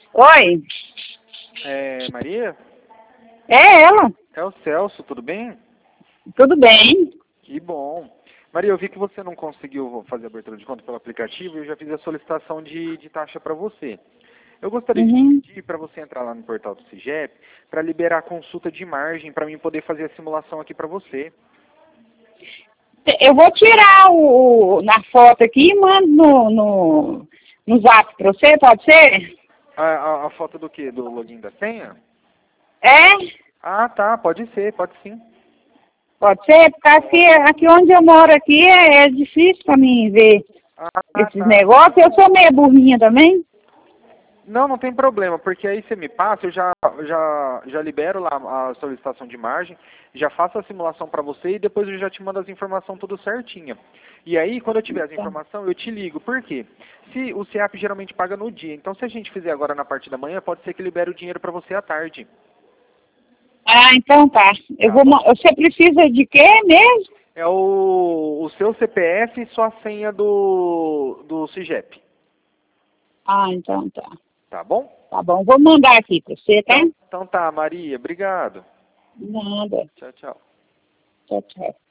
Oi, Maria? é ela. É o Celso, tudo bem? Tudo bem? Que bom. Maria, eu vi que você não conseguiu fazer a abertura de conta pelo aplicativo e eu já fiz a solicitação de taxa para você. Eu gostaria de Uhum. pedir para você entrar lá no portal do CIGEP para liberar a consulta de margem para mim poder fazer a simulação aqui para você. Eu vou tirar na foto aqui e mando no zap pra você, pode ser? A foto do quê? Do login da senha? É? Ah, tá, pode ser, pode sim. Pode ser? Porque aqui onde eu moro aqui é difícil pra mim ver Ah, esses tá. negócios. Eu sou meio burrinha também. Não tem problema, porque aí você me passa, eu já libero lá a solicitação de margem, já faço a simulação para você e depois eu já te mando as informações tudo certinha. E aí, quando eu tiver as informações, eu te ligo. Por quê? Se o CIAP geralmente paga no dia, então se a gente fizer agora na parte da manhã, pode ser que libere o dinheiro para você à tarde. Ah, então tá. Tá bom? Você precisa de quê mesmo? É o seu CPF e sua senha do CIGEP. Ah, então tá. Tá bom? Tá bom, vou mandar aqui pra você, tá? Então tá, Maria. Obrigado. Nada. Tchau, tchau. Tchau, tchau.